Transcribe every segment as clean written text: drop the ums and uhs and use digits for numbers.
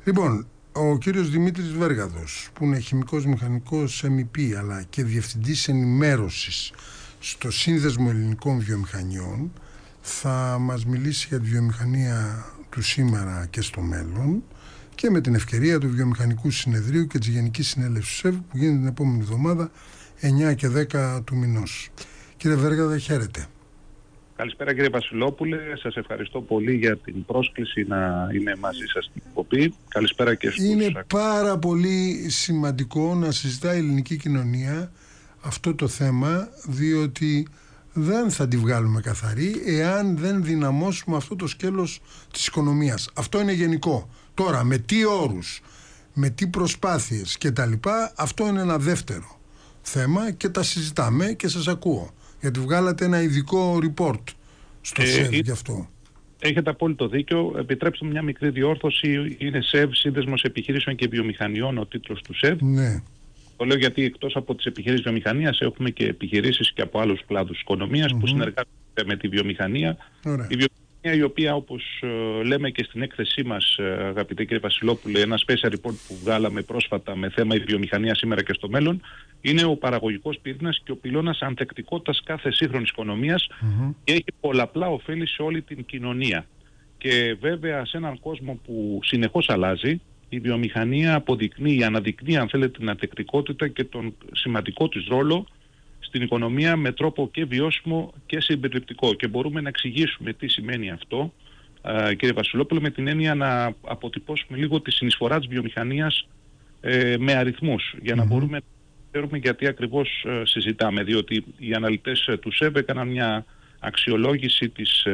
Λοιπόν, ο κύριος Δημήτρης Βέργαδος, που είναι χημικός μηχανικός MEP αλλά και διευθυντής ενημέρωσης στο Σύνδεσμο Ελληνικών Βιομηχανιών, θα μας μιλήσει για τη βιομηχανία του σήμερα και στο μέλλον και με την ευκαιρία του Βιομηχανικού Συνεδρίου και της Γενικής Συνέλευσης ΣΕΒ που γίνεται την επόμενη εβδομάδα 9 και 10 του μηνός. Κύριε Βέργαδα, χαίρετε. Καλησπέρα κύριε Βασιλόπουλε, σας ευχαριστώ πολύ για την πρόσκληση να είμαι μαζί σας στην εκπομπή. Καλησπέρα και στους... Είναι πάρα πολύ σημαντικό να συζητάει η ελληνική κοινωνία αυτό το θέμα, διότι δεν θα τη βγάλουμε καθαρή εάν δεν δυναμώσουμε αυτό το σκέλος της οικονομίας. Αυτό είναι γενικό. Τώρα, με τι όρους, με τι προσπάθειες και τα λοιπά, αυτό είναι ένα δεύτερο θέμα και τα συζητάμε και σας ακούω. Γιατί βγάλατε ένα ειδικό report στο ΣΕΒ γι' αυτό. Έχετε απόλυτο δίκιο. Επιτρέψτε μου μια μικρή διόρθωση. Είναι ΣΕΒ, Σύνδεσμος Επιχειρήσεων και Βιομηχανιών, ο τίτλος του ΣΕΒ. Ναι. Το λέω γιατί εκτός από τις επιχειρήσεις βιομηχανίας έχουμε και επιχειρήσεις και από άλλους κλάδους οικονομίας που συνεργάζονται με τη βιομηχανία. Ωραία. Η βιομηχανία η οποία, όπως λέμε και στην έκθεσή μας, αγαπητέ κύριε Βασιλόπουλε, ένα special report που βγάλαμε πρόσφατα με θέμα η βιομηχανία σήμερα και στο μέλλον, είναι ο παραγωγικός πυρήνας και ο πυλώνας ανθεκτικότητας κάθε σύγχρονης οικονομίας και έχει πολλαπλά ωφέλη σε όλη την κοινωνία. Και βέβαια σε έναν κόσμο που συνεχώς αλλάζει, η βιομηχανία αναδεικνύει αν θέλετε την ανθεκτικότητα και τον σημαντικό της ρόλο στην οικονομία με τρόπο και βιώσιμο και συμπεριληπτικό. Και μπορούμε να εξηγήσουμε τι σημαίνει αυτό, κύριε Βασιλόπουλο, με την έννοια να αποτυπώσουμε λίγο τη συνεισφορά της βιομηχανίας με αριθμούς, για να μπορούμε να ξέρουμε γιατί ακριβώς συζητάμε. Διότι οι αναλυτές του ΣΕΒ έκαναν μια αξιολόγηση της...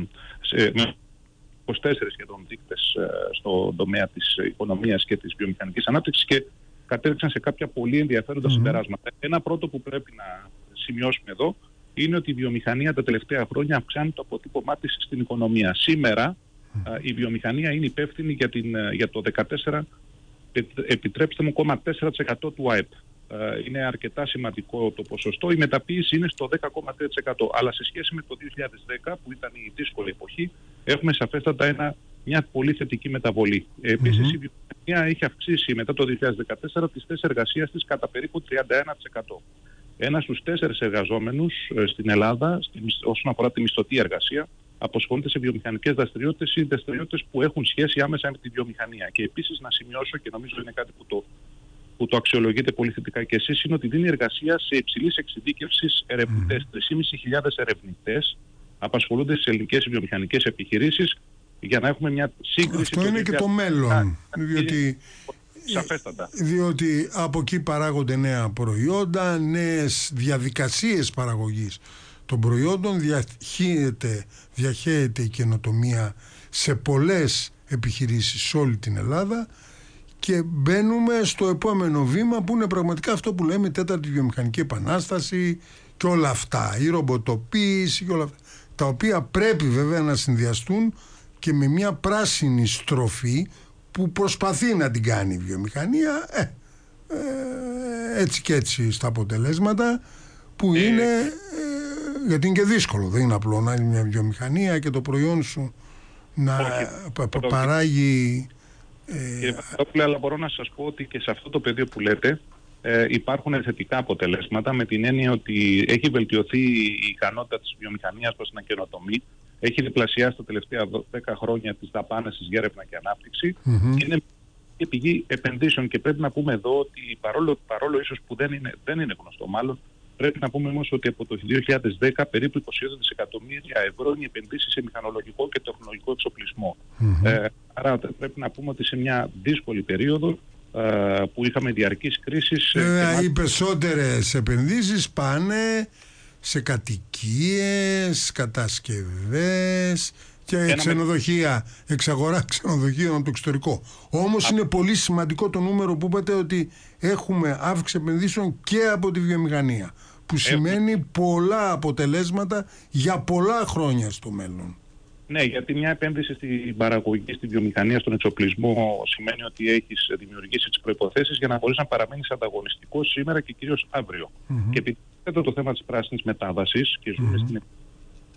24 σχεδόν δείκτες στον τομέα της οικονομίας και της βιομηχανικής ανάπτυξης και κατέληξαν σε κάποια πολύ ενδιαφέροντα συμπεράσματα. Ένα πρώτο που πρέπει να σημειώσουμε εδώ είναι ότι η βιομηχανία τα τελευταία χρόνια αυξάνει το αποτύπωμά της στην οικονομία. Σήμερα η βιομηχανία είναι υπεύθυνη για το 14, επιτρέψτε μου, 0,4% του ΑΕΠ. Είναι αρκετά σημαντικό το ποσοστό. Η μεταποίηση είναι στο 10,3%. Αλλά σε σχέση με το 2010 που ήταν η δύσκολη εποχή έχουμε σαφέστατα μια πολύ θετική μεταβολή. Επίσης η βιομηχανία έχει αυξήσει μετά το 2014 τις θέσεις εργασίας της κατά περίπου 31%. Ένας στους 4 εργαζόμενους στην Ελλάδα όσον αφορά τη μισθωτή εργασία αποσχολείται σε βιομηχανικές δραστηριότητες ή δραστηριότητες που έχουν σχέση άμεσα με τη βιομηχανία. Και επίσης να σημειώσω, και νομίζω είναι κάτι που το αξιολογείτε πολύ θετικά και εσείς, είναι ότι δίνει εργασία σε υψηλής εξειδίκευσης ερευνητές. 3.500 ερευνητές απασχολούνται στις ελληνικές βιομηχανικές επιχειρήσεις για να έχουμε μια σύγκριση. Αυτό είναι και το μέλλον. Διότι από εκεί παράγονται νέα προϊόντα, νέες διαδικασίες παραγωγής των προϊόντων, διαχέεται η καινοτομία σε πολλές επιχειρήσεις σε όλη την Ελλάδα. Και μπαίνουμε στο επόμενο βήμα που είναι πραγματικά αυτό που λέμε η τέταρτη βιομηχανική επανάσταση και όλα αυτά, η ρομποτοποίηση και όλα αυτά, τα οποία πρέπει βέβαια να συνδυαστούν και με μια πράσινη στροφή που προσπαθεί να την κάνει η βιομηχανία έτσι και έτσι στα αποτελέσματα που είναι, γιατί είναι και δύσκολο, δεν είναι απλό να είναι μια βιομηχανία και το προϊόν σου να παράγει. Κύριε Βασιλόπουλε, αλλά μπορώ να σας πω ότι και σε αυτό το πεδίο που λέτε υπάρχουν θετικά αποτελέσματα, με την έννοια ότι έχει βελτιωθεί η ικανότητα της βιομηχανίας προς να καινοτομεί, έχει διπλασιάσει τα τελευταία 10 χρόνια τις δαπάνες της για έρευνα και ανάπτυξη, είναι και πηγή επενδύσεων. Και πρέπει να πούμε εδώ ότι παρόλο ίσως που δεν είναι γνωστό μάλλον, πρέπει να πούμε όμως ότι από το 2010 περίπου 22 δισεκατομμύρια ευρώ είναι επενδύσεις σε μηχανολογικό και τεχνολογικό εξοπλισμό. Άρα πρέπει να πούμε ότι σε μια δύσκολη περίοδο που είχαμε διαρκείς κρίσεις... Οι περισσότερες επενδύσεις πάνε σε κατοικίες, κατασκευές και ξενοδοχεία, εξαγορά ξενοδοχείων από το εξωτερικό. Όμως είναι πολύ σημαντικό το νούμερο που είπατε ότι έχουμε αύξηση επενδύσεων και από τη βιομηχανία, που σημαίνει πολλά αποτελέσματα για πολλά χρόνια στο μέλλον. Ναι, γιατί μια επένδυση στην παραγωγή, στη βιομηχανία, στον εξοπλισμό σημαίνει ότι έχεις δημιουργήσει τις προϋποθέσεις για να μπορείς να παραμείνεις ανταγωνιστικός σήμερα και κυρίως αύριο. Και επειδή το θέμα της πράσινης μετάβασης και ζούμε στην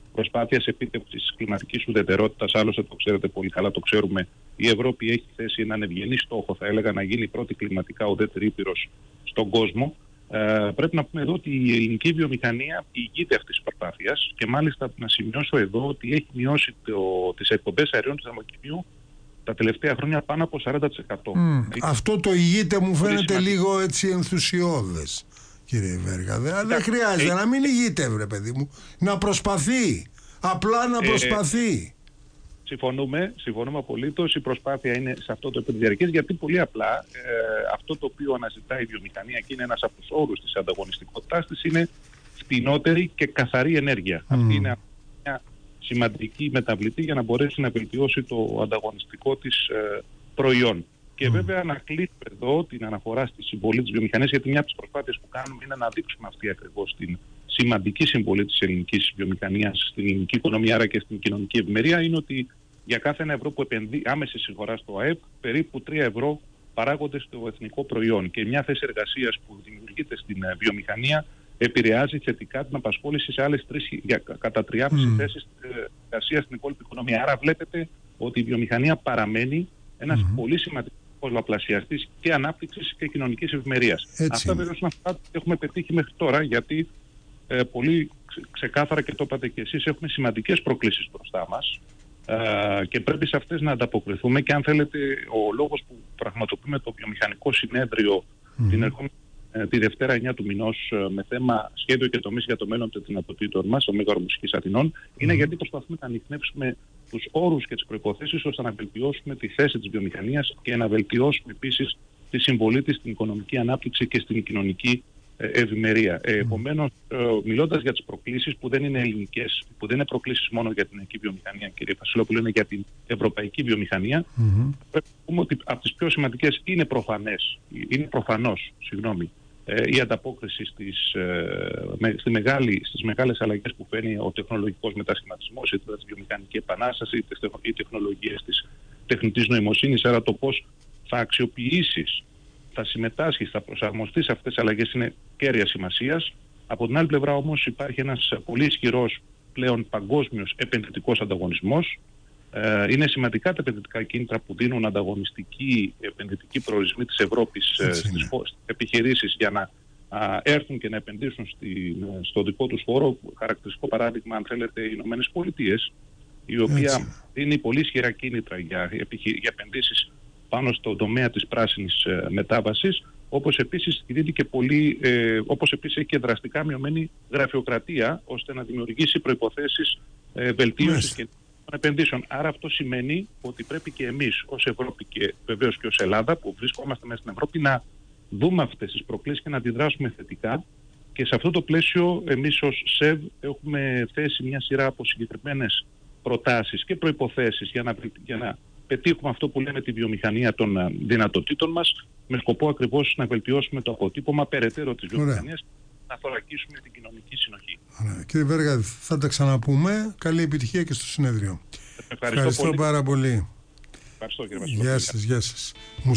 προσπάθειας επίτευξης της κλιματικής ουδετερότητας. Άλλωστε, το ξέρετε πολύ καλά, το ξέρουμε, η Ευρώπη έχει θέσει έναν ευγενή στόχο, θα έλεγα, να γίνει η πρώτη κλιματικά ουδέτερη ήπειρος στον κόσμο. Πρέπει να πούμε εδώ ότι η ελληνική βιομηχανία ηγείται αυτής της προσπάθειας και μάλιστα να σημειώσω εδώ ότι έχει μειώσει τις εκπομπές αερίων του θερμοκηπίου τα τελευταία χρόνια πάνω από 40%. Αυτό το ηγείται μου φαίνεται λίγο έτσι ενθουσιώδες, κύριε Βέργα. Δεν χρειάζεται να μην ηγείται, βρε παιδί μου. Να προσπαθεί. Απλά να προσπαθεί. Συμφωνούμε απολύτως. Η προσπάθεια είναι σε αυτό το επίπεδο διαρκές, γιατί πολύ απλά αυτό το οποίο αναζητάει η βιομηχανία και είναι ένας από τους όρους της ανταγωνιστικότητάς της είναι φτηνότερη και καθαρή ενέργεια. Αυτή είναι μια σημαντική μεταβλητή για να μπορέσει να βελτιώσει το ανταγωνιστικό της προϊόν. Και βέβαια να κλείσουμε εδώ την αναφορά στη συμβολή της βιομηχανίας, γιατί μια από τις προσπάθειες που κάνουμε είναι να δείξουμε αυτή ακριβώς την σημαντική συμβολή της ελληνικής βιομηχανίας στην ελληνική οικονομία, άρα και στην κοινωνική ευημερία, είναι ότι για κάθε 1 ευρώ που επενδύει άμεση συνεισφορά στο ΑΕΠ, περίπου 3 ευρώ παράγονται στο εθνικό προϊόν. Και μια θέση εργασίας που δημιουργείται στην βιομηχανία επηρεάζει θετικά την απασχόληση σε άλλες κατά 3,5 θέσεις εργασίας στην υπόλοιπη οικονομία. Άρα βλέπετε ότι η βιομηχανία παραμένει ένας πολύ σημαντικός πολλαπλασιαστής και ανάπτυξης και κοινωνικής ευημερίας. Αυτά βέβαια είναι αυτά που έχουμε πετύχει μέχρι τώρα, γιατί πολύ ξεκάθαρα, και το είπατε και εσείς, έχουμε σημαντικές προκλήσεις μπροστά μας και πρέπει σε αυτές να ανταποκριθούμε. Και αν θέλετε, ο λόγος που πραγματοποιούμε το βιομηχανικό συνέδριο τη Δευτέρα 9 του μηνός με θέμα σχέδιο και τομείς για το μέλλον των δυνατοτήτων μας, το Μέγαρο Μουσικής Αθηνών, είναι γιατί προσπαθούμε να ανιχνεύσουμε τους όρους και τις προϋποθέσεις ώστε να βελτιώσουμε τη θέση της βιομηχανίας και να βελτιώσουμε επίσης τη συμβολή της στην οικονομική ανάπτυξη και στην κοινωνική ευημερία. Επομένως, μιλώντας για τις προκλήσεις που δεν είναι ελληνικές, που δεν είναι προκλήσεις μόνο για την ελληνική βιομηχανία, κύριε Βασιλόπουλο, είναι για την ευρωπαϊκή βιομηχανία, πρέπει να πούμε ότι από τις πιο σημαντικές είναι προφανώς, η ανταπόκριση στις μεγάλες αλλαγές που φέρνει ο τεχνολογικός μετασχηματισμός, είτε τη βιομηχανική επανάσταση, είτε οι τεχνολογίες της τεχνητής νοημοσύνης. Άρα το πώς θα αξιοποιήσεις, θα συμμετάσχεις, θα προσαρμοστείς σε αυτές τις αλλαγές είναι κέρια σημασίας. Από την άλλη πλευρά όμως υπάρχει ένας πολύ ισχυρός πλέον παγκόσμιος επενδυτικός ανταγωνισμός. Είναι σημαντικά τα επενδυτικά κίνητρα που δίνουν ανταγωνιστικοί επενδυτικοί προορισμοί της Ευρώπης στις επιχειρήσεις για να έρθουν και να επενδύσουν στο δικό τους χώρο. Χαρακτηριστικό παράδειγμα, αν θέλετε, οι Ηνωμένες Πολιτείες, η οποία δίνει πολύ ισχυρά κίνητρα για επενδύσεις πάνω στον τομέα της πράσινης μετάβασης, όπως επίσης έχει και δραστικά μειωμένη γραφειοκρατία, ώστε να δημιουργήσει προϋποθέσεις βελτίωσης και επενδύσεων. Άρα αυτό σημαίνει ότι πρέπει και εμείς ως Ευρώπη και βεβαίως και ως Ελλάδα, που βρισκόμαστε μέσα στην Ευρώπη, να δούμε αυτές τις προκλήσεις και να αντιδράσουμε θετικά. Και σε αυτό το πλαίσιο εμείς ως ΣΕΒ έχουμε θέσει μια σειρά από συγκεκριμένες προτάσεις και προϋποθέσεις για να πετύχουμε αυτό που λέμε τη βιομηχανία των δυνατοτήτων μας, με σκοπό ακριβώς να βελτιώσουμε το αποτύπωμα περαιτέρω της βιομηχανίας, να θωρακίσουμε την κοινωνική συνοχή. Κύριε Βέργα, θα τα ξαναπούμε. Καλή επιτυχία και στο συνέδριο. Ευχαριστώ πάρα πολύ. Ευχαριστώ, κύριε Βασιλόπουλο. Γεια σας.